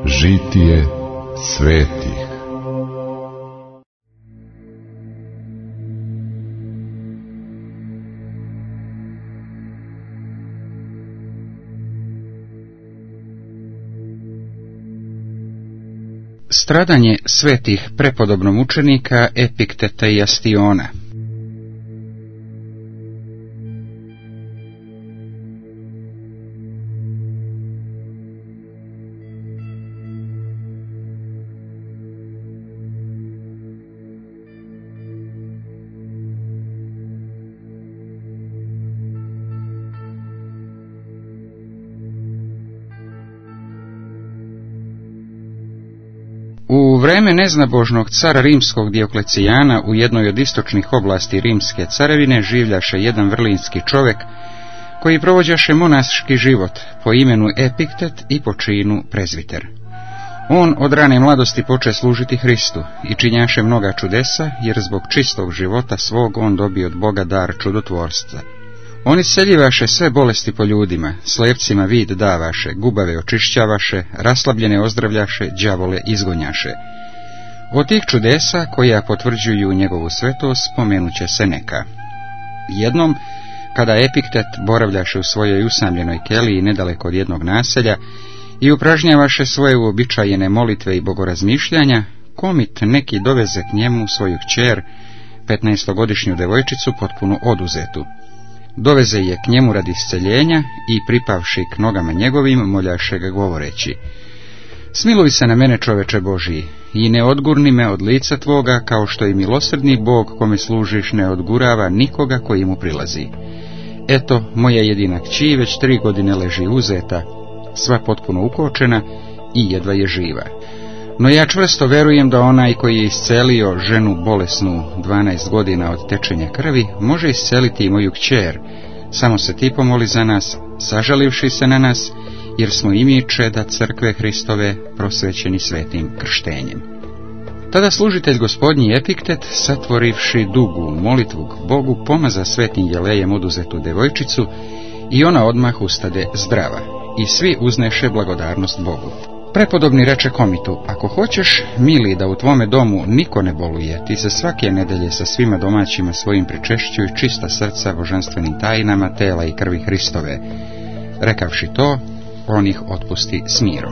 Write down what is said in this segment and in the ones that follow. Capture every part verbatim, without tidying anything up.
Žitije svetih. Stradanje svetih prepodobno mučenika Epikteta i Astiona. U vreme neznabožnog cara rimskog Dioklecijana u jednoj od istočnih oblasti rimske carevine življaše jedan vrlinski čovjek koji provođaše monaški život po imenu Epiktet i po činu prezviter. On od rane mladosti poče služiti Hristu i činjaše mnoga čudesa, jer zbog čistog života svog on dobio od Boga dar čudotvorstva. On isceljivaše sve bolesti po ljudima, slepcima vid davaše, gubave očišćavaše, raslabljene ozdravljaše, đavole izgonjaše. Od tih čudesa, koja potvrđuju njegovu svetost, spomenuće se neka. Jednom, kada Epiktet boravljaše u svojoj usamljenoj keliji nedaleko od jednog naselja i upražnjavaše svoje uobičajene molitve i bogorazmišljanja, komit neki doveze k njemu svoju kćer, petnaestogodišnju devojčicu potpuno oduzetu. Doveze je k njemu radi isceljenja i pripavši k nogama njegovim, moljaše ga govoreći: smiluj se na mene, čoveče Božiji, i ne odgurni me od lica tvoga, kao što i milosrdni Bog kome služiš ne odgurava nikoga koji mu prilazi. Eto, moja jedina kći već tri godine leži uzeta, sva potpuno ukočena i jedva je živa. No ja čvrsto verujem da onaj koji je iscelio ženu bolesnu dvanaest godina od tečenja krvi, može isceliti i moju kćer. Samo se ti pomoli za nas, sažalivši se na nas, jer smo i mi čeda crkve Hristove, prosvećeni svetim krštenjem. Tada služitelj gospodnji Epiktet, satvorivši dugu molitvu k Bogu, pomaza svetim jelejem oduzetu devojčicu i ona odmah ustade zdrava, i svi uzneše blagodarnost Bogu. Prepodobni reče komitu: ako hoćeš, mili, da u tvome domu niko ne boluje, ti se svake nedelje sa svima domaćima svojim pričešćuj čista srca božanstvenim tajnama tela i krvi Hristove. Rekavši to, on ih otpusti s mirom.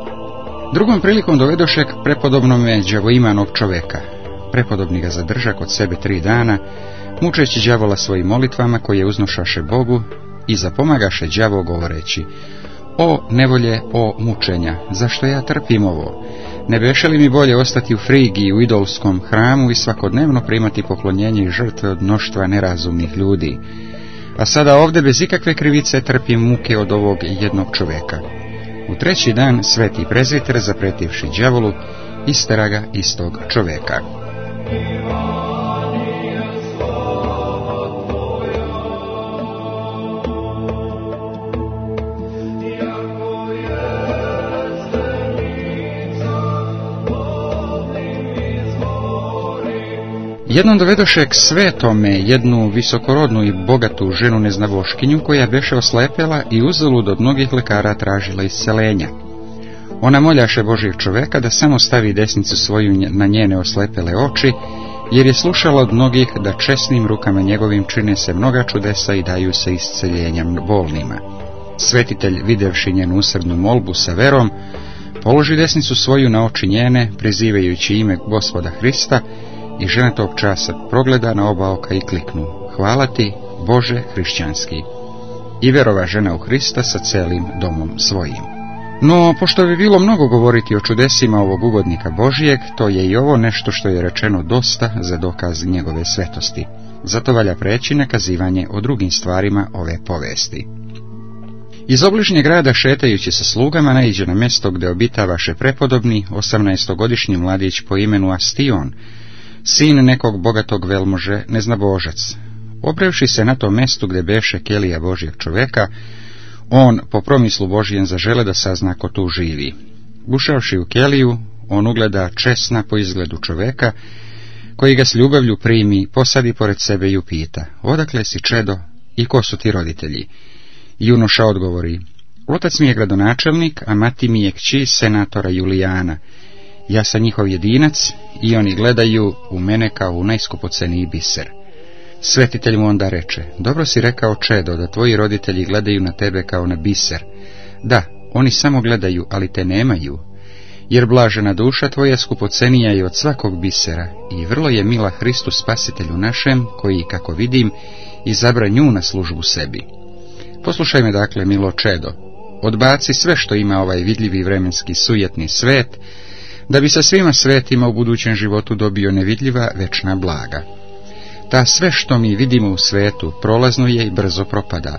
Drugom prilikom dovedoše k prepodobnome đavoimanog čoveka. Prepodobni ga zadrža kod sebe tri dana, mučeći đavola svojim molitvama koje uznošaše Bogu i zapomagaše đavo govoreći: o nevolje, o mučenja, zašto ja trpim ovo? Ne beše li mi bolje ostati u Frigiji, u idolskom hramu i svakodnevno primati poklonjenje i žrtve od mnoštva nerazumnih ljudi? A sada ovdje bez ikakve krivice trpim muke od ovog jednog čoveka. U treći dan sveti prezviter, zapretivši đavolu, istera ga istog čoveka. Jednom dovedoše k svetome jednu visokorodnu i bogatu ženu neznavoškinju, koja beše oslepela i uzalud od mnogih lekara tražila iscelenja. Ona moljaše Božijeg čoveka da samo stavi desnicu svoju na njene oslepele oči, jer je slušala od mnogih da česnim rukama njegovim čine se mnoga čudesa i daju se isceljenja bolnima. Svetitelj, videvši njenu usrdnu molbu sa verom, položi desnicu svoju na oči njene, prizivajući ime Gospoda Hrista, i žena tog časa progleda na oba oka i kliknu: hvala ti, Bože hrišćanski. I verova žena u Hrista sa celim domom svojim. No, pošto bi bilo mnogo govoriti o čudesima ovog ugodnika Božijeg, to je i ovo nešto što je rečeno dosta za dokaz njegove svetosti. Zato valja preći na kazivanje o drugim stvarima ove povesti. Iz obližnjeg grada, šetajući sa slugama, naiđe na mjesto gdje obitavaše prepodobni osamnaestogodišnji mladić po imenu Astion, sin nekog bogatog velmože, neznabožac. Oprevši se na tom mjestu gdje beše kelija Božjeg čoveka, on, po promislu Božijem, zažele da sazna ko tu živi. Ušavši u keliju, on ugleda česna po izgledu čoveka, koji ga s ljubavlju primi, posadi pored sebe i upita: odakle si, čedo, i ko su ti roditelji? Junoša odgovori: Otac mi je gradonačelnik, a mati mi je kći senatora Julijana. Ja sam njihov jedinac i oni gledaju u mene kao u najskupoceniji biser. Svetitelj mu onda reče, dobro si rekao, čedo, da tvoji roditelji gledaju na tebe kao na biser. Da, oni samo gledaju, ali te nemaju. Jer blažena duša tvoja skupocenija je od svakog bisera i vrlo je mila Hristu spasitelju našem, koji, kako vidim, izabra nju na službu sebi. Poslušaj me dakle, milo čedo, odbaci sve što ima ovaj vidljivi vremenski sujetni svet, da bi sa svima svetima u budućem životu dobio nevidljiva večna blaga. Ta sve što mi vidimo u svetu prolazno je i brzo propada,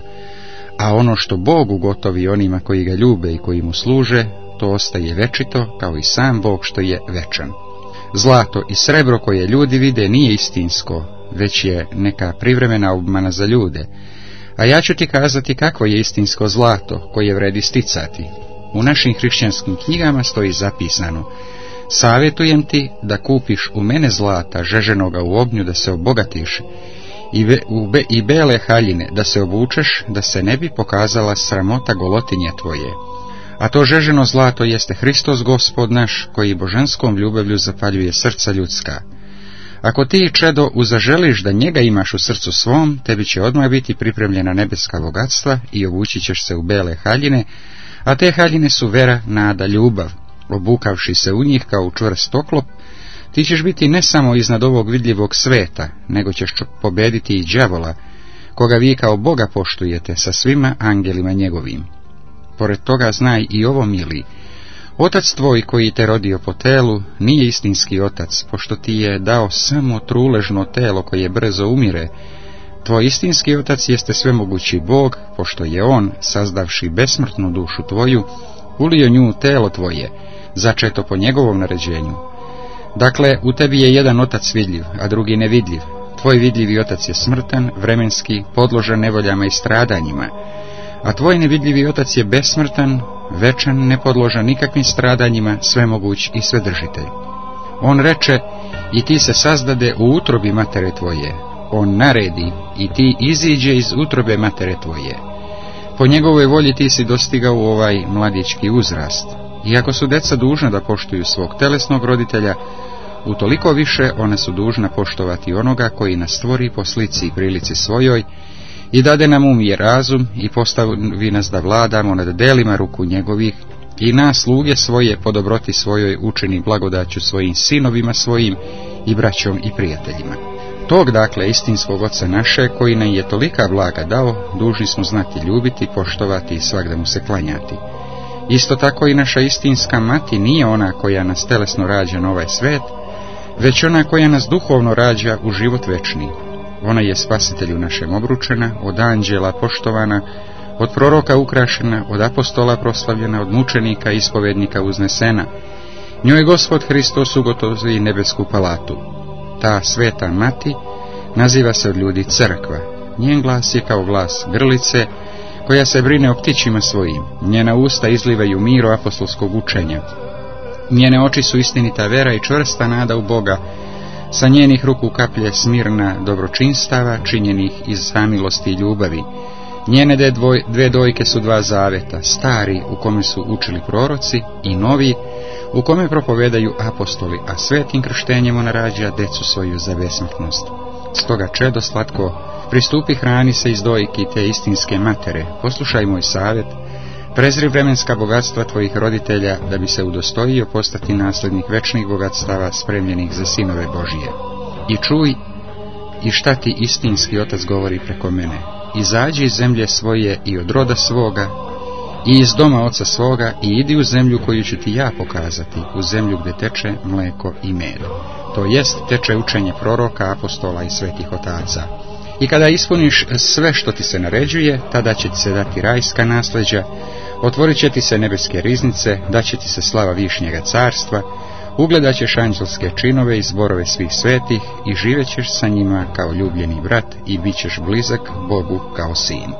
a ono što Bog ugotovi onima koji ga ljube i koji mu služe, to ostaje večito, kao i sam Bog što je večan. Zlato i srebro koje ljudi vide nije istinsko, već je neka privremena obmana za ljude, a ja ću ti kazati kakvo je istinsko zlato koje vredi sticati. U našim hrišćanskim knjigama stoji zapisano, savjetujem ti da kupiš u mene zlata žeženoga u ognju da se obogatiš i, be, u be, i bele haljine da se obučeš, da se ne bi pokazala sramota golotinje tvoje. A to žeženo zlato jeste Hristos Gospod naš, koji božanskom ljubavlju zapaljuje srca ljudska. Ako ti, čedo, uzaželiš da njega imaš u srcu svom, tebi će odmah biti pripremljena nebeska bogatstva i obući ćeš se u bele haljine, a te haljine su vera, nada, ljubav. Obukavši se u njih kao u čvrst oklop, ti ćeš biti ne samo iznad ovog vidljivog sveta, nego ćeš pobediti i đavola, koga vi kao Boga poštujete sa svima angelima njegovim. Pored toga znaj i ovo, mili, otac tvoj koji te rodio po telu nije istinski otac, pošto ti je dao samo truležno telo koje brzo umire. Tvoj istinski otac jeste svemogući Bog, pošto je on, sazdavši besmrtnu dušu tvoju, ulio nju u telo tvoje, začeto po njegovom naređenju. Dakle, u tebi je jedan otac vidljiv, a drugi nevidljiv. Tvoj vidljivi otac je smrtan, vremenski, podložan nevoljama i stradanjima, a tvoj nevidljivi otac je besmrtan, večan, nepodložan nikakvim stradanjima, svemoguć i svedržitelj. On reče, i ti se sazdade u utrobi matere tvoje. On naredi, i ti iziđe iz utrobe matere tvoje. Po njegovoj volji ti si dostigao u ovaj mladićki uzrast. Iako su deca dužna da poštuju svog telesnog roditelja, utoliko više one su dužna poštovati onoga koji nas stvori po slici i prilici svojoj i dade nam um i razum i postavi nas da vladamo nad delima ruku njegovih i nas sluge svoje po dobroti svojoj učini blagodaću svojim sinovima svojim i braćom i prijateljima. Tog dakle istinskog oca naše, koji nam je tolika blaga dao, dužni smo znati ljubiti, poštovati i svagda mu se klanjati. Isto tako i naša istinska mati nije ona koja nas telesno rađa na ovaj svet, već ona koja nas duhovno rađa u život večni. Ona je spasitelju našem obručena, od anđela poštovana, od proroka ukrašena, od apostola proslavljena, od mučenika i ispovednika uznesena. Njoj Gospod Hristos ugotovi nebesku palatu. Ta sveta mati naziva se od ljudi crkva. Njen glas je kao glas grlice, koja se brine o ptićima svojim. Njena usta izlivaju miro apostolskog učenja. Njene oči su istinita vera i čvrsta nada u Boga. Sa njenih ruku kaplje smirna dobročinstava, činjenih iz samilosti i ljubavi. Njene de dvoj, dve dojke su dva zaveta, stari u kome su učili proroci i novi u kome propovedaju apostoli, a svetim krštenjem ona rađa decu svoju za besmrtnost. Stoga, čedo slatko, pristupi hrani se iz dojki te istinske matere, poslušaj moj savjet, prezri vremenska bogatstva tvojih roditelja, da bi se udostojio postati naslednik večnih bogatstava spremljenih za sinove Božije. I čuj, i šta ti istinski otac govori preko mene. Izađi iz zemlje svoje i od roda svoga, i iz doma oca svoga, i idi u zemlju koju ću ti ja pokazati, u zemlju gdje teče mleko i med. To jest, teče učenje proroka, apostola i svetih otaca. I kada ispuniš sve što ti se naređuje, tada će ti se dati rajska nasljeđa, otvorit će ti se nebeske riznice, daće ti se slava višnjega carstva, ugledat ćeš anđelske činove i zborove svih svetih i živećeš sa njima kao ljubljeni brat i bit ćeš blizak Bogu kao sin.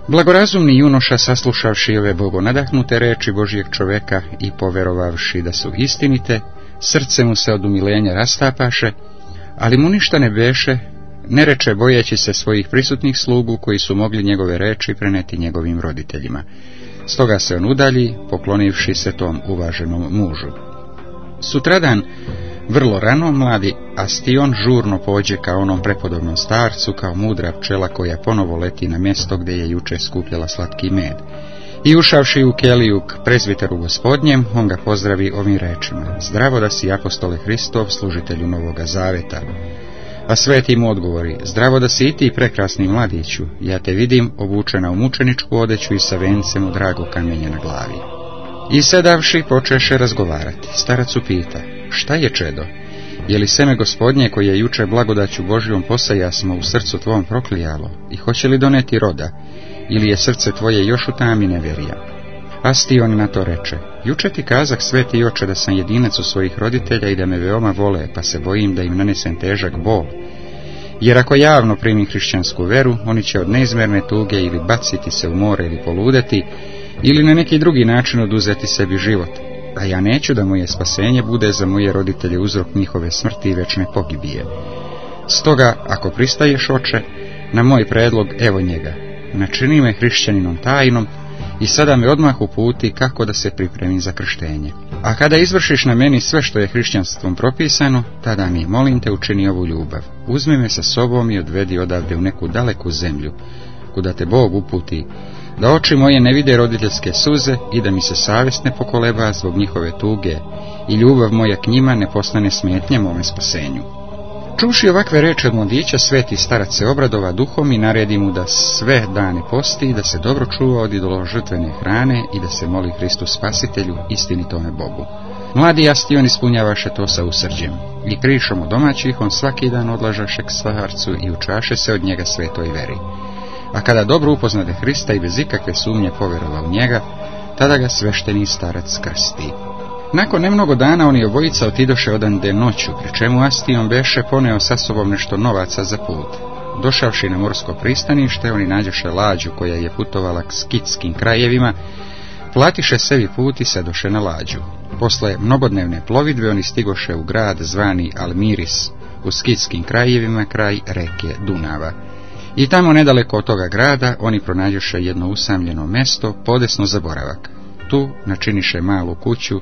Blagorazumni junoša, saslušavši ove bogonadahnute reči Božijeg čoveka i poverovavši da su istinite, srce mu se od umilenja rastapaše, ali mu ništa ne beše, ne reče bojeći se svojih prisutnih slugu koji su mogli njegove reči preneti njegovim roditeljima. Stoga se on udalji, poklonivši se tom uvaženom mužu. Sutradan, vrlo rano, mladi Astion žurno pođe ka onom prepodobnom starcu, kao mudra pčela koja ponovo leti na mjesto gdje je juče skupljala slatki med. I ušavši u keliju k prezbiteru gospodnjem, on ga pozdravi ovim rečima: Zdravo da si, apostole Hristov, služitelju Novoga Zaveta. A sveti mu odgovori: Zdravo da si i ti, prekrasni mladiću, ja te vidim obučena u mučeničku odeću i sa vencem od dragog kamenja na glavi. I sedavši počeše razgovarati. Starac upita: Šta je, čedo? Je li seme gospodnje koje je juče blagodaću Božijom posajasmo u srcu tvom proklijalo i hoće li doneti roda, ili je srce tvoje još u tami neverija? Astion na to reče: Juče ti kazak, sveti oče, da sam jedinac u svojih roditelja i da me veoma vole, pa se bojim da im nanesem težak bol. Jer ako javno primim hrišćansku veru, oni će od neizmjerne tuge ili baciti se u more ili poludeti, ili na neki drugi način oduzeti sebi život. A ja neću da moje spasenje bude za moje roditelje uzrok njihove smrti i večne pogibije. Stoga, ako pristaješ, oče, na moj predlog, evo njega, načini me hrišćaninom tajnom i sada me odmah uputi kako da se pripremim za krštenje. A kada izvršiš na meni sve što je hrišćanstvom propisano, tada mi, molim te, učini ovu ljubav. Uzmi me sa sobom i odvedi odavde u neku daleku zemlju, kuda te Bog uputi, da oči moje ne vide roditeljske suze i da mi se savjest ne pokoleba zbog njihove tuge i ljubav moja k njima ne postane smetnje mome spasenju. Čuši ovakve reči od mladića, sveti starac se obradova duhom i naredi mu da sve dane posti, da se dobro čuva od idoložrtvene hrane i da se moli Hristu Spasitelju, istinitome Bogu. Mladi Astion ispunjavaše to sa usrđem i krišom od domaćih on svaki dan odlažaše k starcu i učaše se od njega svetoj veri. A kada dobro upoznade Hrista i bez ikakve sumnje poverova u njega, tada ga svešteni starac krsti. Nakon nemnogo dana oni obojica otidoše odande noću, pri čemu Astion beše poneo sa sobom nešto novaca za put. Došavši na morsko pristanište, oni nađoše lađu koja je putovala k skitskim krajevima, platiše sebi put i sedoše na lađu. Posle mnogodnevne plovidbe oni stigoše u grad zvani Almiris, u skitskim krajevima kraj reke Dunava. I tamo nedaleko od toga grada oni pronađoše jedno usamljeno mesto, podesno za boravak. Tu načiniše malu kuću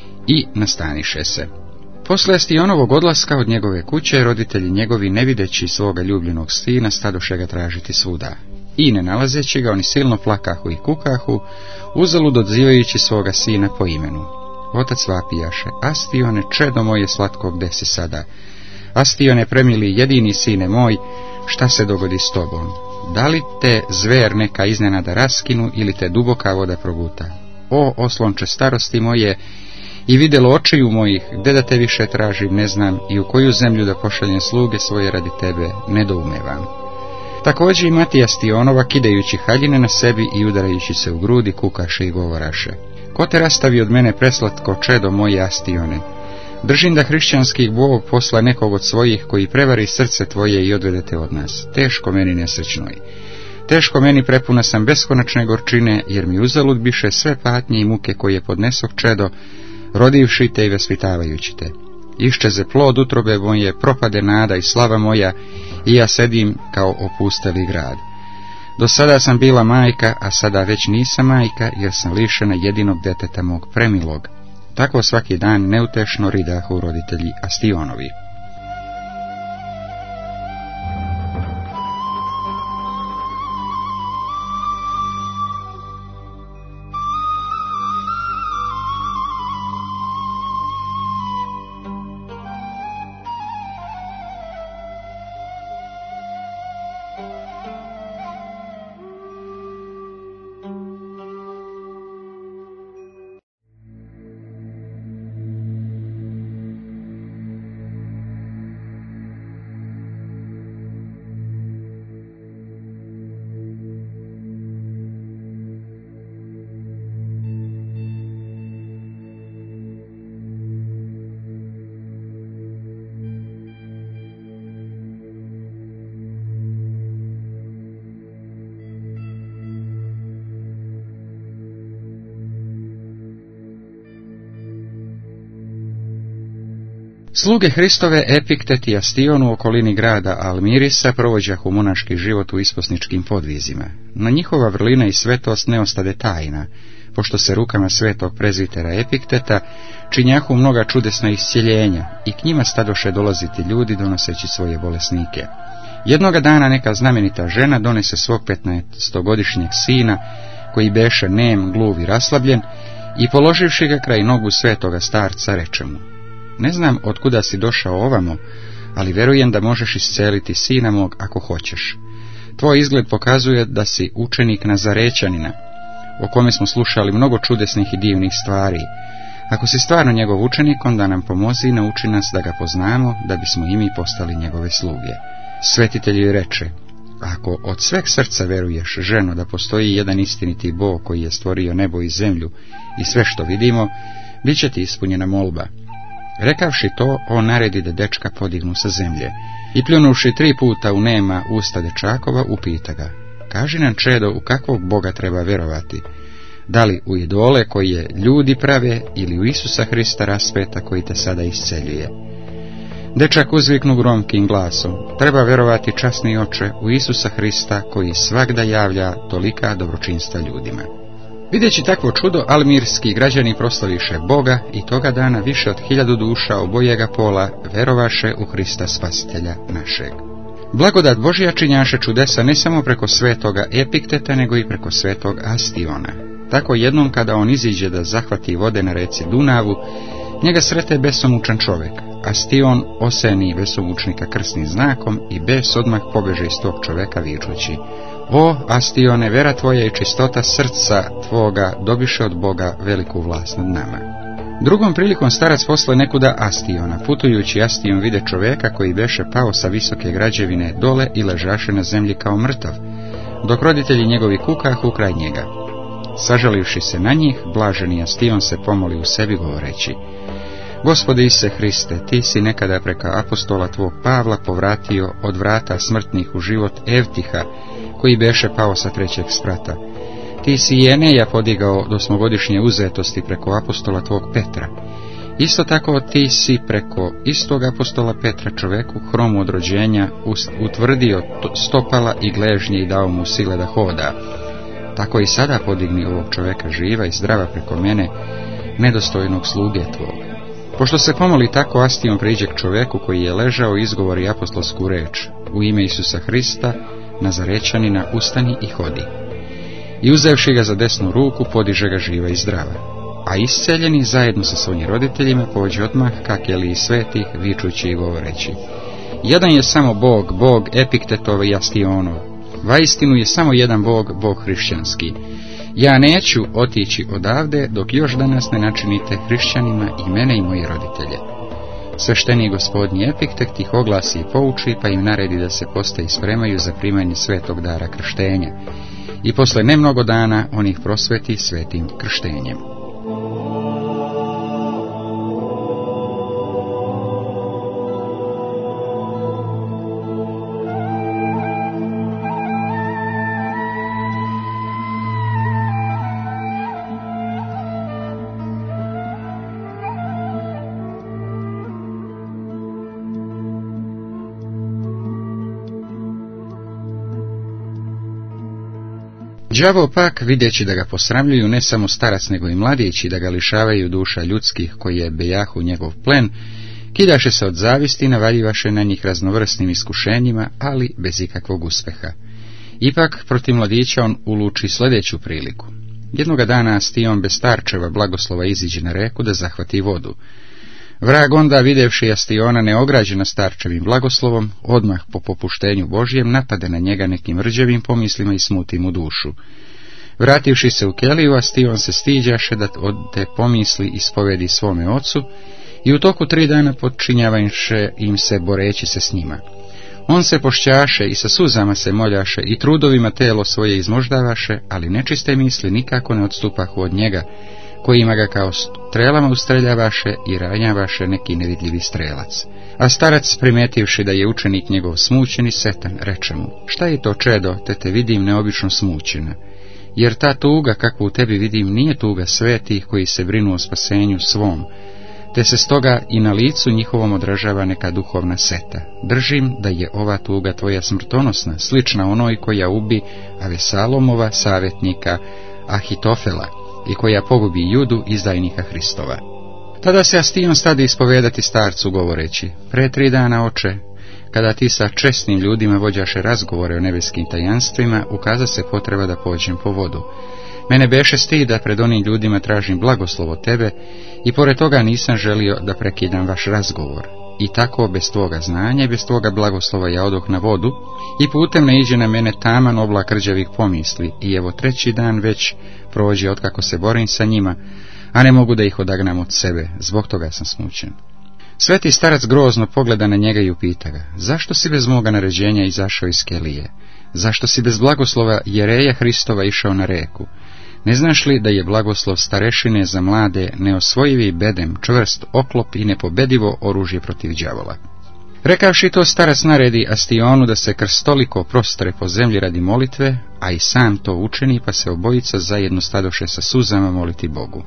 i nastaniše se. Posle Astionovog odlaska od njegove kuće, roditelji njegovi, ne videći svoga ljubljenog sina, stadoše ga tražiti svuda. I ne nalazeći ga, oni silno plakahu i kukahu, uzalud odzivajući svoga sina po imenu. Otac vapijaše: Astione, čedo moje slatko, gde si sada? Astione, premili, jedini sine moj, šta se dogodi s tobom? Da li te zver neka iznenada raskinu ili te duboka voda proguta? O, oslonče starosti moje i videlo očiju mojih, gde da te više tražim ne znam i u koju zemlju da pošaljem sluge svoje radi tebe ne doumevam. Također i Matija Astionova, kidajući haljine na sebi i udarajući se u grudi, kukaše i govoraše: Ko te rastavi od mene, preslatko čedo moje Astione? Držim da hrišćanski Bog posla nekog od svojih koji prevari srce tvoje i odvede te od nas. Teško meni nesrećnoj. Teško meni, prepuna sam beskonačne gorčine, jer mi uzalud biše sve patnje i muke koje podnesok čedo, rodivši te i vaspitavajući te. Iščeze plod utrobe moje, propade nada i slava moja, i ja sedim kao opusteli grad. Do sada sam bila majka, a sada već nisam majka, jer sam lišena jedinog deteta mog premilog. Tako svaki dan neutešno ridahu roditelji Astionovi. Sluge Hristove Epiktet i Astion u okolini grada Almirisa provođahu monaški život u isposničkim podvizima, no njihova vrlina i svetost ne ostade tajna, pošto se rukama svetog prezvitera Epikteta činjahu mnoga čudesna iscjeljenja i k njima stadoše dolaziti ljudi donoseći svoje bolesnike. Jednoga dana neka znamenita žena donese svog petnaestogodišnjeg sina, koji beše nem, gluv i raslabljen, i položivši ga kraj nogu svetoga starca reče mu: ne znam otkuda si došao ovamo, ali verujem da možeš isceliti sina mog ako hoćeš. Tvoj izgled pokazuje da si učenik Nazarećanina, o kome smo slušali mnogo čudesnih i divnih stvari. Ako si stvarno njegov učenik, onda nam pomozi i nauči nas da ga poznamo, da bismo i mi postali njegove sluge. Svetitelj joj reče: ako od sveg srca veruješ, ženo, da postoji jedan istiniti Bog koji je stvorio nebo i zemlju i sve što vidimo, bit će ti ispunjena molba. Rekavši to, on naredi da dečka podignu sa zemlje i pljunuvši tri puta u nema usta dečakova, upita ga: kaži nam, čedo, u kakvog Boga treba verovati? Da li u idole koje ljudi prave ili u Isusa Hrista raspeta koji te sada isceljuje? Dečak uzviknu gromkim glasom: treba verovati, časni oče, u Isusa Hrista koji svagda javlja tolika dobročinstva ljudima. Videći takvo čudo, almirski građani proslaviše Boga i toga dana više od hiljadu duša obojega pola verovaše u Hrista Spasitelja našeg. Blagodat Božja činjaše čudesa ne samo preko svetoga Epikteta, nego i preko svetog Astiona. Tako jednom kada on iziđe da zahvati vode na reci Dunavu, njega srete besomučan čovjek. Astion oseni besomučnika krsnim znakom i bes odmah pobeže iz tog čovjeka vičući: o, Astione, vera tvoja i čistota srca tvoga dobiše od Boga veliku vlast nad nama. Drugom prilikom starac posle nekuda Astiona. Putujući, Astion vide čovjeka koji beše pao sa visoke građevine dole i ležaše na zemlji kao mrtav, dok roditelji njegovi kukahu kraj njega. Sažalivši se na njih, blaženi Astion se pomoli u sebi govoreći: Gospode Ise Hriste, ti si nekada preko apostola tvog Pavla povratio od vrata smrtnih u život Evtiha, koji beše pao sa trećeg sprata. Ti si i Eneja podigao do osmogodišnje uzetosti preko apostola tvog Petra. Isto tako ti si preko istog apostola Petra, čoveku hromu od rođenja, utvrdio stopala i gležnje i dao mu sile da hoda. Tako i sada podigni ovog čoveka živa i zdrava preko mene, nedostojnog sluge tvog. Pošto se pomoli tako, Astion priđe k čoveku koji je ležao i izgovori apostolsku reč: u ime Isusa Hrista, Nazarećanina, ustani i hodi. I uzevši ga za desnu ruku, podiže ga živa i zdrava. A isceljeni zajedno sa svojim roditeljima pođe odmah ka keliji svetih, vičući i govoreći: jedan je samo Bog, Bog Epiktetov i Astionov. Vaistinu je samo jedan Bog, Bog hrišćanski. Ja neću otići odavde dok još danas ne načinite hrišćanima i mene i moje roditelje. Sveštenik gospodnji Epiktet ih oglasi i pouči, pa im naredi da se poste i spremaju za primanje svetog dara krštenja. I posle nemnogo dana on ih prosveti svetim krštenjem. Đavo pak, videći da ga posramljuju ne samo starac nego i mladić i da ga lišavaju duša ljudskih koji je bejahu njegov plen, kidaše se od zavisti i navaljivaše na njih raznovrsnim iskušenjima, ali bez ikakvog uspeha. Ipak protiv mladića on uluči sljedeću priliku. Jednoga dana Astion bez starčeva blagoslova iziđe na reku da zahvati vodu. Vrag onda, videvši Astiona neograđena starčevim blagoslovom, odmah po popuštenju Božjem napade na njega nekim rđevim pomislima i smuti mu dušu. Vrativši se u keliju, Astion se stiđaše da od te pomisli ispovedi svome ocu i u toku tri dana podčinjavaše im se boreći se s njima. On se pošćaše i sa suzama se moljaše i trudovima telo svoje izmoždavaše, ali nečiste misli nikako ne odstupahu od njega, kojima ga kao strelama ustreljavaše i ranjavaše neki nevidljivi strelac. A starac, primetivši da je učenik njegov smućen i setan, reče mu: šta je to, čedo, te te vidim neobično smućena? Jer ta tuga kakvu u tebi vidim nije tuga svetih koji se brinu o spasenju svom, te se stoga i na licu njihovom odražava neka duhovna seta. Držim da je ova tuga tvoja smrtonosna, slična onoj koja ubi Avesalomova savjetnika Ahitofela i koja pogubi Judu izdajnika Hristova. Tada se Astion stade ispovedati starcu govoreći: pre tri dana, oče, kada ti sa česnim ljudima vođaše razgovore o nebeskim tajanstvima, ukaza se potreba da pođem po vodu. Mene beše stid da pred onim ljudima tražim blagoslov od tebe i pored toga nisam želio da prekidam vaš razgovor. I tako bez tvoga znanja i bez tvoga blagoslova ja odoh na vodu i putem naiđe na mene taman oblak rđavih pomisli i evo treći dan već prođe otkako se borim sa njima, a ne mogu da ih odagnam od sebe, zbog toga sam smućen. Sveti starac grozno pogleda na njega i upita ga: zašto si bez moga naređenja izašao iz kelije? Zašto si bez blagoslova Jereja Hristova išao na reku? Ne znaš li da je blagoslov starešine za mlade neosvojivi bedem, čvrst oklop i nepobedivo oružje protiv đavola? Rekavši to, starac naredi Astionu da se krstoliko prostre po zemlji radi molitve, a i sam to učini, pa se obojica zajedno stadoše sa suzama moliti Bogu.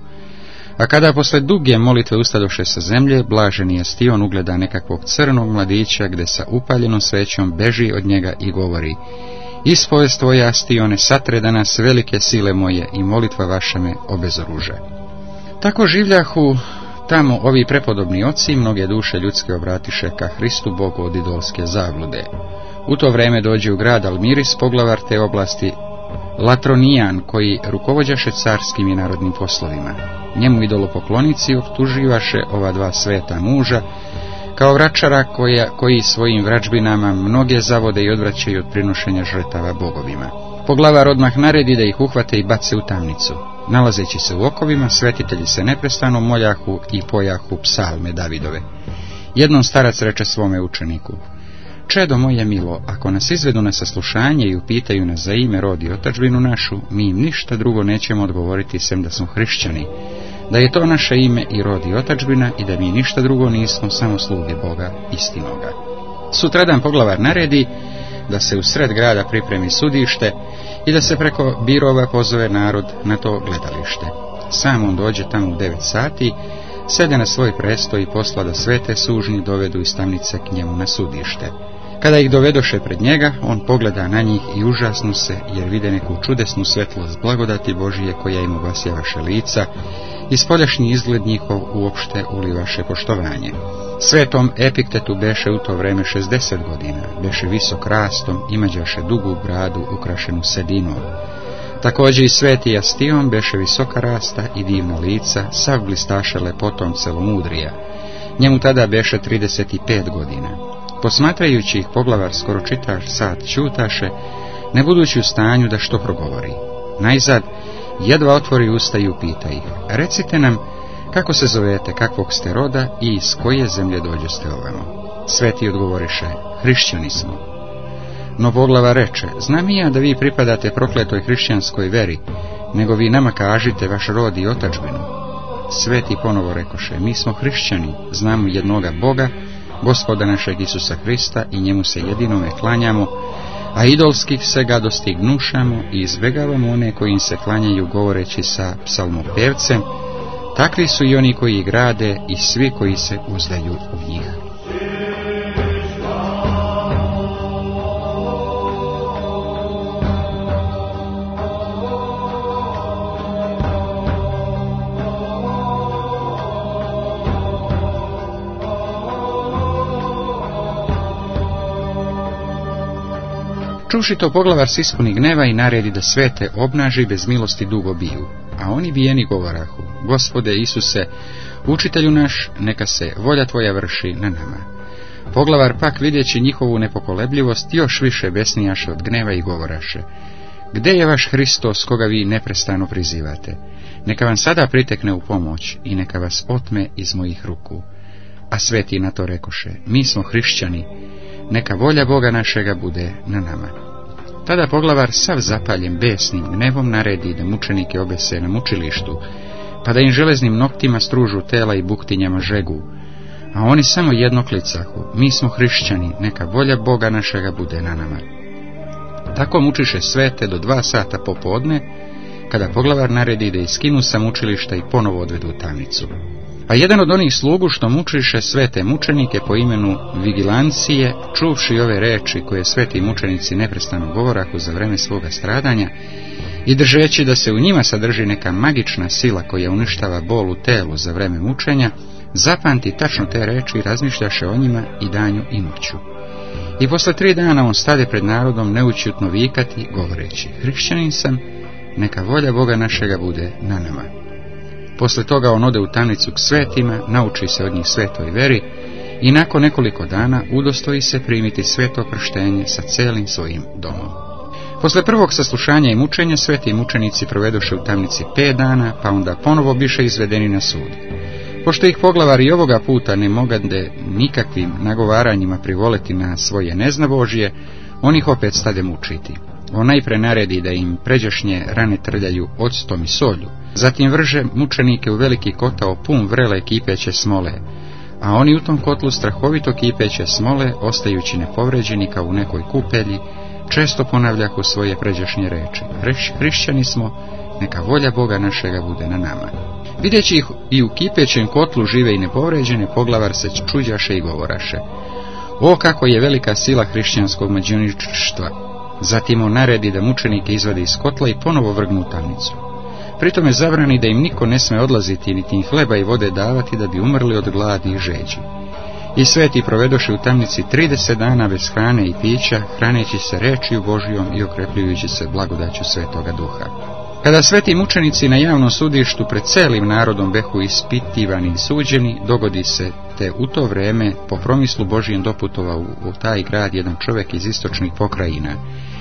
A kada posle duge molitve ustadoše sa zemlje, blaženi Astion ugleda nekakvog crnog mladića gde sa upaljenom svećom beži od njega i govori: ispovest tvoja, Astione, satre danas velike sile moje i molitva vaša me obezoruža. Tako življahu tamo ovi prepodobni oci, mnoge duše ljudske obratiše ka Hristu Bogu od idolske zablude. U to vreme dođe u grad Almiris, poglavar te oblasti, Latronijan, koji rukovođaše carskim i narodnim poslovima. Njemu idolopoklonici optuživaše ova dva sveta muža kao vračara koja, koji svojim vračbinama mnoge zavode i odvraćaju od prinošenja žrtava bogovima. Poglavar odmah naredi da ih uhvate i bace u tamnicu. Nalazeći se u okovima, svetitelji se neprestano moljahu i pojahu psalme Davidove. Jednom starac reče svome učeniku: čedo moje milo, ako nas izvedu na saslušanje i upitaju nas za ime, rod i otadžbinu našu, mi im ništa drugo nećemo odgovoriti sem da smo hrišćani, da je to naše ime i rod i otadžbina i da mi ništa drugo nismo, samo sluge Boga istinoga. Sutradan poglavar naredi da se u sred grada pripremi sudište i da se preko birova pozove narod na to gledalište. Sam on dođe tamo u devet sati, sede na svoj prestoj i posla da sve te sužnji dovedu iz tamnice k njemu na sudište. Kada ih dovedoše pred njega, on pogleda na njih i užasnu se, jer vide neku čudesnu svetlost blagodati Božije koja im obasjavaše lica i spoljašnji izgled njihov uopšte ulivaše poštovanje. Svetom Epiktetu beše u to vreme šezdeset godina, beše visok rastom, imađaše dugu bradu ukrašenu sedinom. Također i sveti Astion beše visoka rasta i divna lica, sav blistaše lepotom celomudrija. Njemu tada beše trideset pet godina. Posmatrajući ih, poglavar skoro čitav sat ćutaše, ne budući u stanju da što progovori. Najzad jedva otvori usta i upita ih: recite nam, kako se zovete, kakvog ste roda i iz koje zemlje dođoste ovamo? Sveti odgovoriše: hrišćani smo. No poglavar reče: znam i ja da vi pripadate prokletoj hrišćanskoj veri, nego vi nama kažite vaš rod i otadžbinu. Sveti ponovo rekoše: mi smo hrišćani, znamo jednoga Boga, Gospoda našeg Isusa Hrista, i njemu se jedinome klanjamo, a idolskih se gadosti gnušamo i izbjegavamo one koji im se klanjaju, govoreći sa psalmopevcem: takvi su i oni koji ih grade i svi koji se uzdaju u njih. Čuši to, poglavar se ispuni gneva i naredi da svete obnaži bez milosti dugo biju. A oni bijeni govorahu: Gospode Isuse, učitelju naš, neka se volja tvoja vrši na nama. Poglavar pak, vidjeći njihovu nepokolebljivost, još više besnijaše od gneva i govoraše: gde je vaš Hristos koga vi neprestano prizivate? Neka vam sada pritekne u pomoć i neka vas otme iz mojih ruku. A sveti na to rekoše: mi smo hrišćani, neka volja Boga našega bude na nama. Tada poglavar, sav zapaljen besnim gnevom, naredi da mučenike obese na mučilištu, pa da im železnim noktima stružu tela i buktinjama žegu. A oni samo jedno klicahu: mi smo hrišćani, neka volja Boga našega bude na nama. Tako mučiše svete do dva sata popodne, kada poglavar naredi da iskinu sa mučilišta i ponovo odvedu u tamnicu. Pa jedan od onih slugu što mučiše svete mučenike po imenu Vigilancije, čuvši ove reči koje sveti mučenici neprestano govorahu za vreme svoga stradanja i držeći da se u njima sadrži neka magična sila koja uništava bol u telu za vreme mučenja, zapamti tačno te reči i razmišljaše o njima i danju i noću. I posle tri dana on stade pred narodom neućutno vikati, govoreći: hrišćanin sam, neka volja Boga našega bude na nama. Posle toga on ode u tamnicu k svetima, nauči se od njih svetoj veri i nakon nekoliko dana udostoji se primiti sveto krštenje sa celim svojim domom. Posle prvog saslušanja i mučenja sveti mučenici provedoše u tamnici pet dana, pa onda ponovo biše izvedeni na sud. Pošto ih poglavar i ovoga puta ne mogade nikakvim nagovaranjima privoleti na svoje neznabožje, on ih opet stade mučiti. On najpre naredi da im pređašnje rane trljaju octom i solju, zatim vrže mučenike u veliki kotao pun vrele kipeće smole, a oni u tom kotlu strahovito kipeće smole, ostajući nepovređeni kao u nekoj kupelji, često ponavljahu svoje pređašnje reči: hrišćani smo, neka volja Boga našega bude na nama. Videći ih i u kipećem kotlu žive i nepovređene, poglavar se čuđaše i govoraše: o, kako je velika sila hrišćanskog mučeništva! Zatim on naredi da mučenike izvade iz kotla i ponovo vrgnu u tamnicu. Pritome zabrani da im niko ne sme odlaziti, niti im hleba i vode davati, da bi umrli od gladi i žeđi. I sveti provedoše u tamnici trideset dana bez hrane i pića, hraneći se rečju Božijom i okrepljujući se blagodaću Svetoga Duha. Kada sveti mučenici na javnom sudištu pred celim narodom behu ispitivani i suđeni, dogodi se te u to vreme po promislu Božijem doputovao u taj grad jedan čovjek iz istočnih pokrajina.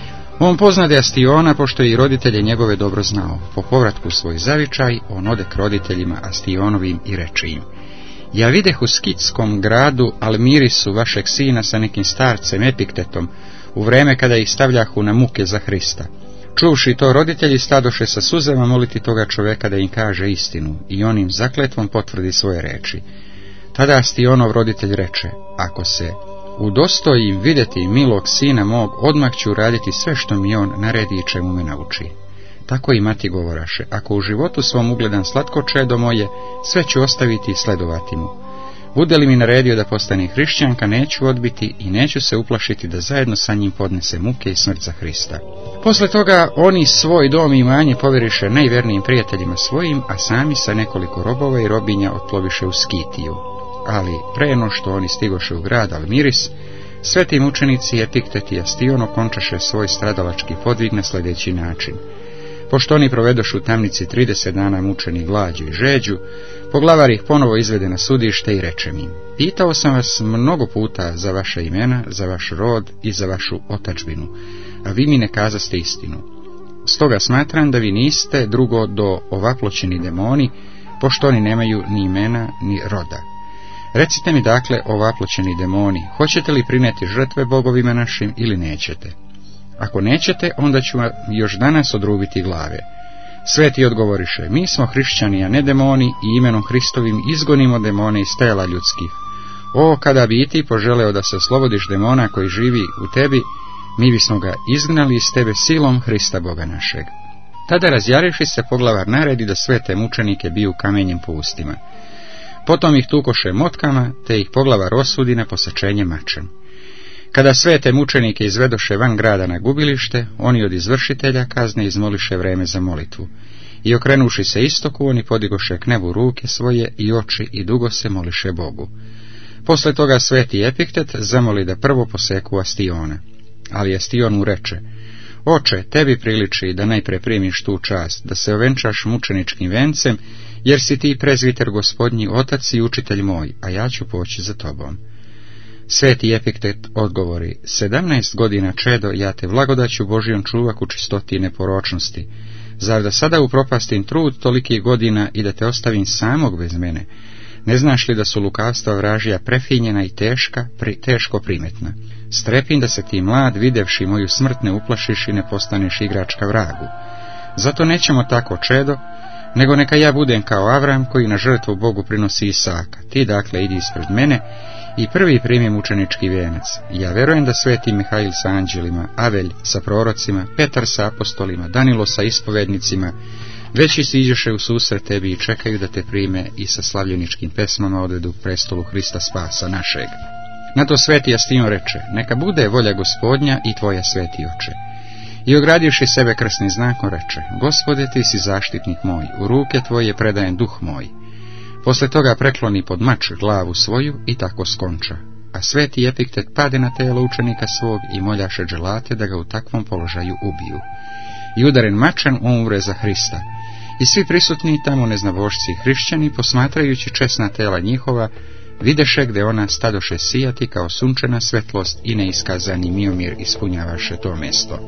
On poznade Astiona, pošto je i roditelje njegove dobro znao. Po povratku svoj zavičaj, on ode k roditeljima Astionovim i reče im: ja videh u skitskom gradu Almirisu vašeg sina sa nekim starcem Epiktetom, u vreme kada ih stavljahu na muke za Hrista. Čuvši to, roditelji stadoše sa suzama moliti toga čoveka da im kaže istinu, i on im zakletvom potvrdi svoje reči. Tada Astionov roditelj reče: ako se udostojim vidjeti milog sina mog, odmah ću raditi sve što mi on naredi i čemu me nauči. Tako i mati govoraše: ako u životu svom ugledam slatko čedo moje, sve ću ostaviti i sledovati mu. Bude li mi naredio da postane hrišćanka, neću odbiti i neću se uplašiti da zajedno sa njim podnese muke i smrt za Hrista. Posle toga oni svoj dom i imanje povjeriše najvernijim prijateljima svojim, a sami sa nekoliko robova i robinja otploviše u Skitiju. Ali preno što oni stigoše u grad Almiris, sveti mučenici Epiktet i Astion okončaše svoj stradalački podvig na sljedeći način. Pošto oni provedošu u tamnici trideset dana mučeni glađu i žeđu, poglavar ih ponovo izvede na sudište i reče im: pitao sam vas mnogo puta za vaša imena, za vaš rod i za vašu otadžbinu, a vi mi ne kazaste istinu. Stoga smatram da vi niste drugo do ovaploćeni demoni, pošto oni nemaju ni imena ni roda. Recite mi dakle, ovaploćeni demoni, hoćete li prineti žrtve bogovima našim ili nećete? Ako nećete, onda ću vam još danas odrubiti glave. Sveti odgovoriše: mi smo hrišćani, a ne demoni, i imenom Hristovim izgonimo demone iz tela ljudskih. O, kada bi i ti poželeo da se oslobodiš demona koji živi u tebi, mi bismo ga izgnali iz tebe silom Hrista Boga našeg. Tada razjariši se, poglavar naredi da sve te mučenike biju kamenjem po ustima. Potom ih tukoše motkama, te ih poglavar osudi na posečenje mačem. Kada sve te mučenike izvedoše van grada na gubilište, oni od izvršitelja kazne izmoliše vreme za molitvu. I okrenuši se istoku, oni podigoše k nebu ruke svoje i oči i dugo se moliše Bogu. Posle toga sveti Epiktet zamoli da prvo poseku Astiona. Ali Astion mu reče: oče, tebi priliči da najpre primiš tu čast, da se ovenčaš mučeničkim vencem, jer si ti prezviter Gospodnji, otac i učitelj moj, a ja ću poći za tobom. Sveti Epiktet odgovori: sedamnaest godina čedo, ja te blagodaću Božijom čuvak u čistoti i neporočnosti. Zar da sada upropastim trud tolikih godina i da te ostavim samog bez mene? Ne znaš li da su lukavstva vražija prefinjena i teška, pri, teško primetna? Strepim da se ti mlad, videvši moju smrt, ne uplašiš i ne postaneš igračka vragu. Zato nećemo tako čedo, nego neka ja budem kao Avram koji na žrtvu Bogu prinosi Isaka. Ti dakle idi ispred mene i prvi primi mučenički vijenac. Ja verujem da sveti Mihajl sa anđelima, Avelj sa prorocima, Petar sa apostolima, Danilo sa ispovednicima, Veći siđeše u susret tebi i čekaju da te prime i sa slavljeničkim pesmama odvedu k prestolu Hrista spasa našeg. Na to sveti Astion reče, neka bude volja Gospodnja i tvoja, sveti oče. I ogradivši sebe krsnim znakom reče, Gospode, ti si zaštitnik moj, u ruke tvoje predajem duh moj. Posle toga prekloni pod mač glavu svoju i tako skonča. A sveti Epiktet pade na telo učenika svog i moljaše dželate da ga u takvom položaju ubiju. I udaren mačan on umre za Hrista. I svi prisutni tamo neznabošci i hrišćani, posmatrajući česna tela njihova, videše gde ona stadoše sijati kao sunčana svetlost i neiskazani miomir ispunjavaše to mesto.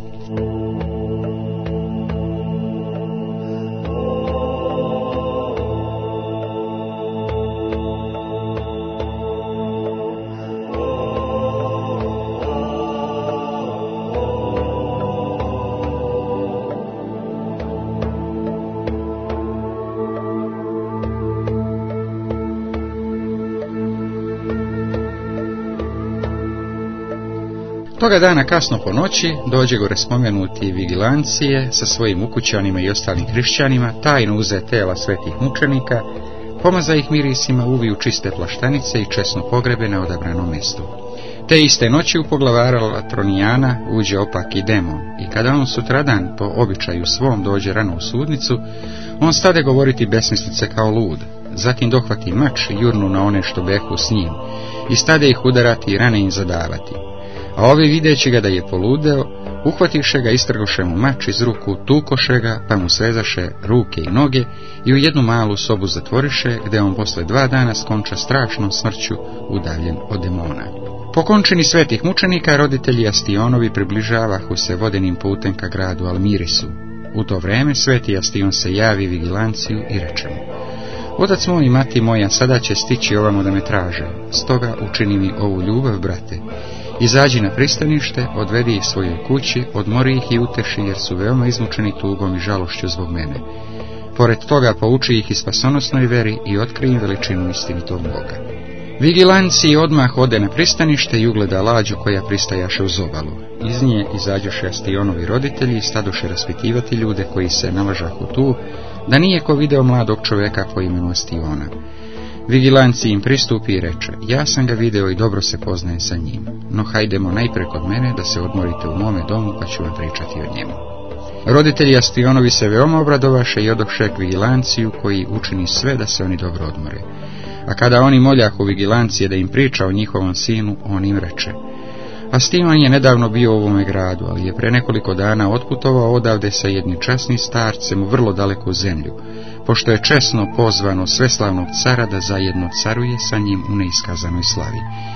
Toga dana kasno po noći dođe gore spomenuti vigilancije sa svojim ukućanima i ostalim hrišćanima, tajno uze tela svetih mučenika, pomaza ih mirisima, uviju čiste plaštanice i česno pogrebe na odabranom mjestu. Te iste noći u poglavara Latronijana uđe opaki demon i kada on sutradan po običaju svom dođe rano u sudnicu, on stade govoriti besmislice kao lud, zatim dohvati mač i jurnu na one što behu s njim i stade ih udarati i rane im zadavati. A ovi videći ga da je poludeo, uhvatiše ga, istrgoše mu mač iz ruku, tukoše ga, pa mu svezaše ruke i noge i u jednu malu sobu zatvoriše, gde on posle dva dana skonča strašnom smrću udaljen od demona. Po končini svetih mučenika, roditelji Astionovi približavahu se vodenim putem ka gradu Almirisu. U to vreme sveti Astion se javi vigilanciju i reče mu, otac moj i mati moja sada će stići ovamo da me traže, stoga učini mi ovu ljubav, brate. Izađi na pristanište, odvedi ih svojoj kući, odmori ih i uteši, jer su veoma izmučeni tugom i žalošću zbog mene. Pored toga pouči ih i spasonosnoj veri i otkrij im veličinu istinitog Boga. Vigilanciji odmah ode na pristanište i ugleda lađu koja pristajaše uz obalu. Iz nje izađoše Astionovi roditelji i stadoše raspitivati ljude koji se nalažahu tu, da nije ko video mladog čoveka po imenu Astiona. Vigilanciji im pristupi i reče, ja sam ga video i dobro se poznajem sa njim, no hajdemo najpre kod mene da se odmorite u mome domu pa ću vam pričati o njemu. Roditelji Astionovi se veoma obradovaše i odoše k vigilanciju koji učini sve da se oni dobro odmore. A kada oni moljahu vigilancije da im priča o njihovom sinu, on im reče, Astion je nedavno bio u ovome gradu, ali je pre nekoliko dana otputovao odavde sa jednim časnim starcem u vrlo daleku zemlju, pošto je česno pozvano sveslavnog cara da zajedno caruje sa njim u neiskazanoj slavi.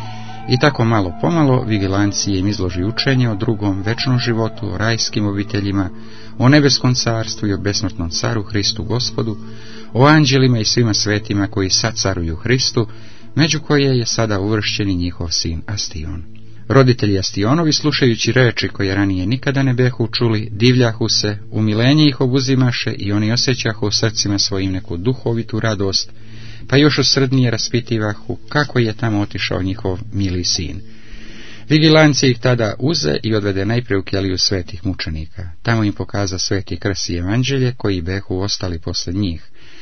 I tako malo pomalo vigilancije im izloži učenje o drugom večnom životu, o rajskim obiteljima, o nebeskom carstvu i o besmrtnom caru Hristu Gospodu, o anđelima i svima svetima koji sad caruju Hristu, među koje je sada uvršćen i njihov sin Astion. Roditelji Astionovi, slušajući reči koje ranije nikada ne behu čuli, divljahu se, umilenje ih obuzimaše i oni osjećahu u srcima svojim neku duhovitu radost, pa još usrdnije raspitivahu kako je tamo otišao njihov mili sin. Vigilanci ih tada uze i odvede najpre u keliju svetih mučenika. Tamo im pokaza sveti krst i evanđelje koji behu ostali posle njih,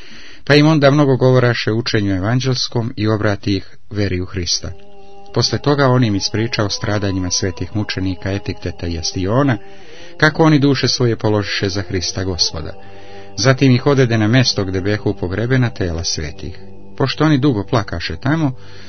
pa im onda mnogo govoraše učenju evanđelskom i obrati ih veri u Hrista. Posle toga on im ispriča o stradanjima svetih mučenika Epikteta i Astiona, kako oni duše svoje položiše za Hrista Gospoda. Zatim ih odvede na mesto gde behu pogrebena tela svetih. Pošto oni dugo plakaše tamo,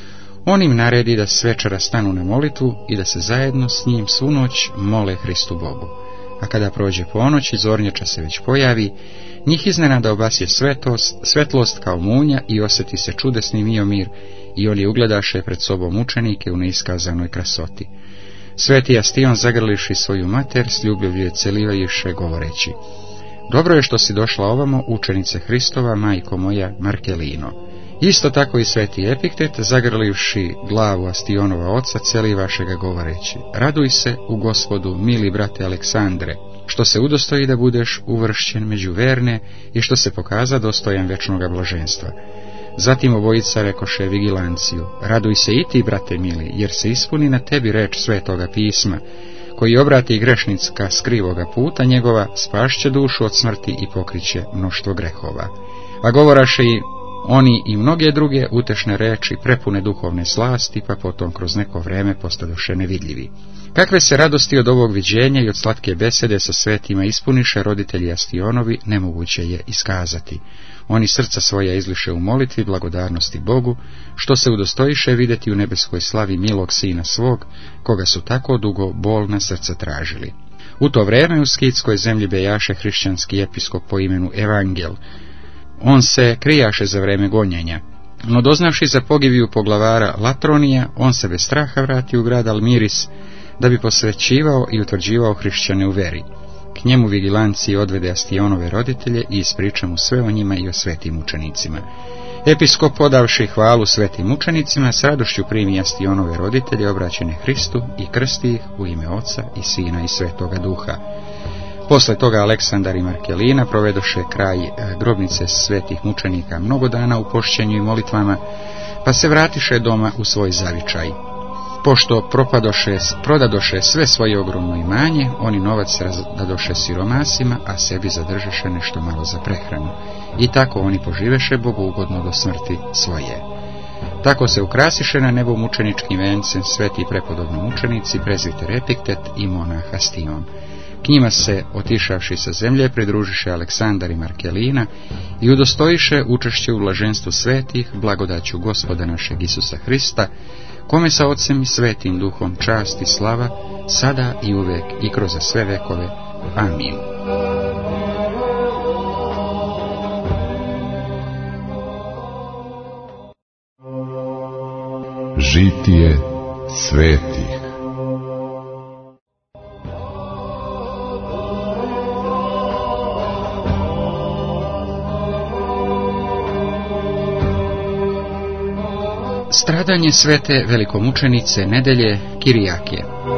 on im naredi da s večera stanu na molitvu i da se zajedno s njim svu noć mole Hristu Bogu. A kada prođe ponoć i zornječa se već pojavi, njih iznenada obasje svetost, svetlost kao munja i osjeti se čudesni miomir i oni ugledaše pred sobom učenike u neiskazanoj krasoti. Sveti Astion zagrliši svoju mater, s ljubavlju je celivajuše govoreći, dobro je što si došla ovamo, učenice Hristova, majko moja Markelino. Isto tako i sveti Epiktet, zagrlivši glavu Astionova oca, celivaše ga govoreći, raduj se u Gospodu, mili brate Aleksandre, što se udostoji da budeš uvršćen među verne i što se pokaza dostojan večnoga blaženstva. Zatim obojica rekoše vigilanciju, raduj se i ti, brate mili, jer se ispuni na tebi reč svetoga pisma, koji obrati grešnicka s krivoga puta njegova, spašće dušu od smrti i pokriće mnoštvo grehova. A govoraše i oni i mnoge druge utešne reči prepune duhovne slasti, pa potom kroz neko vreme postadoše nevidljivi. Kakve se radosti od ovog viđenja i od slatke besede sa svetima ispuniše roditelji Astionovi, nemoguće je iskazati. Oni srca svoja izliše u molitvi blagodarnosti Bogu, što se udostojiše vidjeti u nebeskoj slavi milog sina svog, koga su tako dugo bolna srca tražili. U to vreme u skitskoj zemlji bejaše hrišćanski episkop po imenu Evangel. On se krijaše za vreme gonjenja, no doznavši za pogibiju poglavara Latronija, on se bez straha vrati u grad Almiris, da bi posvećivao i utvrđivao hrišćane u veri. K njemu vigilanci odvede Astionove roditelje i ispriča mu sve o njima i o svetim učenicima. Episkop, odavši hvalu svetim učenicima, s radošću primi Astionove roditelje obraćene Hristu i krsti ih u ime Oca i Sina i Svetoga Duha. Posle toga Aleksandar i Markelina provedoše kraj grobnice svetih mučenika mnogo dana u pošćenju i molitvama, pa se vratiše doma u svoj zavičaj. Pošto propadoše, prodadoše sve svoje ogromno imanje, oni novac razdadoše siromasima, a sebi zadržaše nešto malo za prehranu. I tako oni poživeše bogougodno do smrti svoje. Tako se ukrasiše na nebo mučeničkim vencem sveti prepodobni mučenici, prezviter Epiktet i monah Astion. K njima se, otišavši sa zemlje, pridružiše Aleksandar i Markelina i udostojiše učešće u blaženstvu svetih, blagodaću Gospoda našeg Isusa Hrista, kome sa Otcem i Svetim Duhom čast i slava, sada i uvek i kroz sve vekove. Amin. Žitije svetih. Stradanje svete velikomučenice Nedelje Kirijake.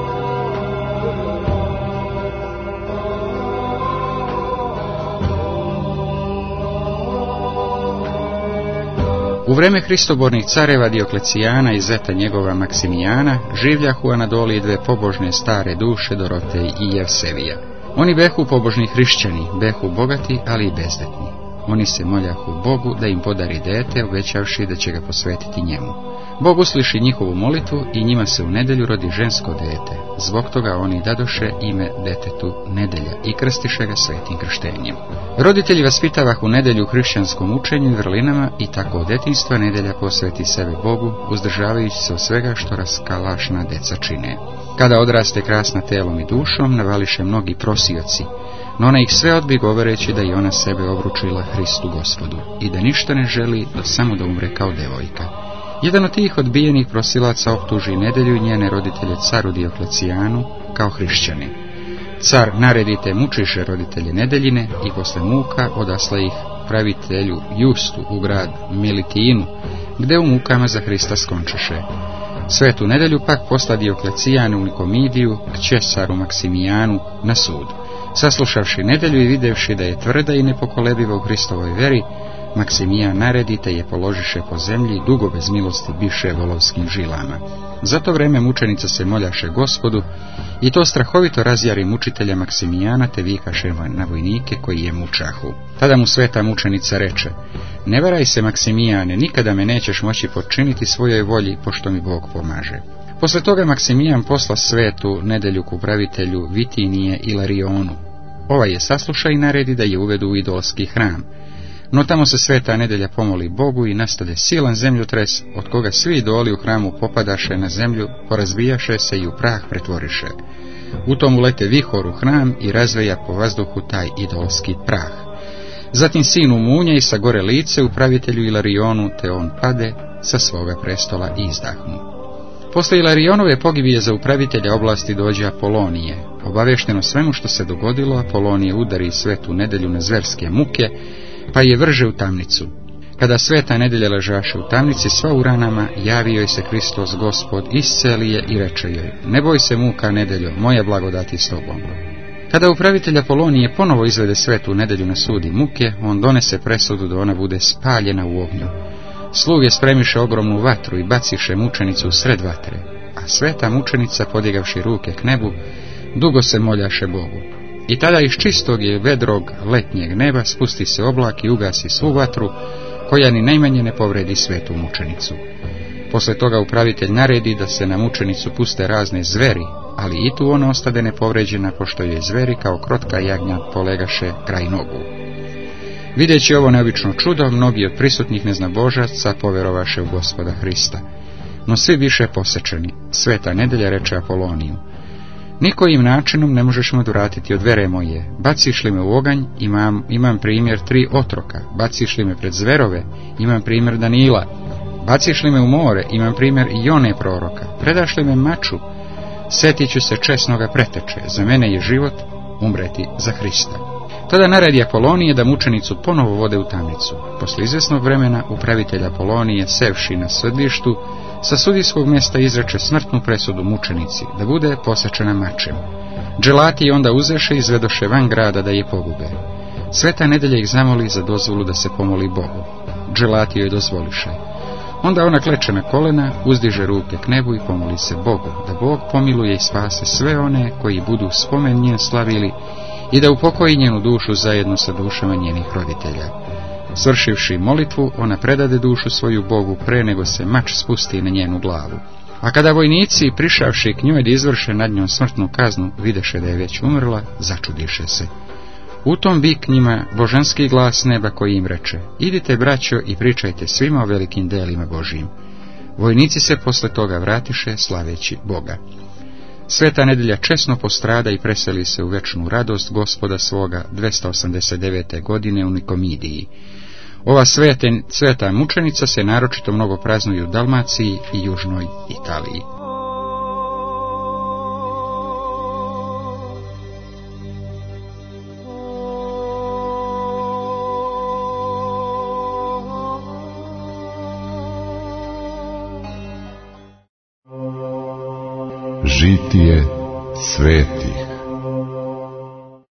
U vreme hristobornih careva Dioklecijana i zeta njegova Maksimijana življahu u Anadoliji dve pobožne stare duše, Dorotej i Jevsevija. Oni behu pobožni hrišćani, behu bogati, ali i bezdetni. Oni se moljahu Bogu da im podari dete, obećavši da će ga posvetiti njemu. Bog usliši njihovu molitvu i njima se u nedelju rodi žensko dete. Zbog toga oni dadoše ime detetu Nedelja i krstiše ga svetim krštenjem. Roditelji vaspitavahu Nedelju u hrišćanskom učenju i vrlinama i tako od detinjstva Nedelja posveti sebe Bogu, uzdržavajući se od svega što raskalašna deca čine. Kada odraste krasna telom i dušom, navališe mnogi prosioci, no ona ih sve odbi govoreći da i ona sebe obručila Hristu Gospodu i da ništa ne želi do samo da umre kao devojka. Jedan od tih odbijenih prosilaca optuži Nedelju i njene roditelje caru Dioklecijanu kao hrišćani. Car naredite mučiše roditelje Nedeljine i posle muka odasla ih pravitelju Justu u grad Militinu, gde u mukama za Hrista skončeše. Svetu Nedelju pak posla Dioklecijan u Nikomidiju k česaru Maksimijanu na sud. Saslušavši Nedelju i videvši da je tvrda i nepokolebiva u Hristovoj veri, Maksimijan naredite je položiše po zemlji, dugo bez milosti biše volovskim žilama. Za to vreme mučenica se moljaše Gospodu i to strahovito razjari mučitelja Maksimijana, te vikaše na vojnike koji je mučahu. Tada mu sveta mučenica reče: ne varaj se, Maksimijane, nikada me nećeš moći počiniti svojoj volji, pošto mi Bog pomaže. Posle toga Maksimijan posla svetu Nedelju k upravitelju Vitinije i Larionu. Ovaj je sasluša i naredi da je uvedu u idolski hram. No tamo se sveta Nedelja pomoli Bogu i nastade silan zemljotres, od koga svi idoli u hramu popadaše na zemlju, porazbijaše se i u prah pretvoriše. U tom ulete vihor u hram i razveja po vazduhu taj idolski prah. Zatim sin umunja i sa gore lice upravitelju Ilarionu, te on pade sa svoga prestola i izdahnu. Posle Ilarionove pogibije za upravitelja oblasti dođe Apolonije. Obavešteno svemu što se dogodilo, Apolonije udari svetu Nedelju na zverske muke, pa je vrže u tamnicu. Kada sveta Nedelja ležaše u tamnici sva u ranama, javio joj se Hristos Gospod, isceli je i reče joj: ne boj se, muka Nedeljo, moja blagodati s tobom. Kada upravitelj Apolonije ponovo izvede svetu Nedelju na sud i muke, on donese presudu da ona bude spaljena u ognju. Sluge spremiše ogromnu vatru i baciše mučenicu u sred vatre, a sveta mučenica, podigavši ruke k nebu, dugo se moljaše Bogu. I tada iz čistog je vedrog letnjeg neba spusti se oblak i ugasi svu vatru, koja ni najmanje ne povredi svetu mučenicu. Posle toga upravitelj naredi da se na mučenicu puste razne zveri, ali i tu ona ostade nepovređena, pošto je zveri kao krotka jagnja polegaše kraj nogu. Videći ovo neobično čudo, mnogi od prisutnih neznabožaca poverovaše u Gospoda Hrista. No svi biše posečeni. Sveta nedelja reče Apoloniju: nikojim načinom ne možeš me odvratiti od vere moje. Baciš li me u oganj, imam, imam primjer tri otroka. Baciš li me pred zverove, imam primjer Danila. Baciš li me u more, imam primjer Jone proroka. Predaš li me maču, setit ću se česnoga preteče. Za mene je život umreti za Hrista. Tada naredi Apolonije da mučenicu ponovo vode u tamnicu. Posle izvesnog vremena upravitelj Apolonije, sevši na svedlištu, sa sudijskog mjesta izreče smrtnu presudu mučenici, da bude posečena mačem. Dželati onda uzeše i izvedoše van grada da je pogube. Sveta nedelja ih zamoli za dozvolu da se pomoli Bogu. Dželati joj dozvoliše. Onda ona kleče na kolena, uzdiže ruke k nebu i pomoli se Bogu, da Bog pomiluje i spase sve one koji budu spomen njen slavili i da upokoji njenu dušu zajedno sa dušama njenih roditelja. Svršivši molitvu, ona predade dušu svoju Bogu pre nego se mač spusti na njenu glavu. A kada vojnici, prišavši k njoj da izvrše nad njom smrtnu kaznu, videše da je već umrla, začudiše se. U tom bi k njima božanski glas neba koji im reče: idite, braćo, i pričajte svima o velikim delima Božijim. Vojnici se posle toga vratiše slaveći Boga. Sveta nedelja česno postrada i preseli se u večnu radost Gospoda svoga dvesta osamdeset devete. godine u Nikomidiji. Ova svete, sveta mučenica se naročito mnogo praznuje u Dalmaciji i južnoj Italiji. Žitije svetih.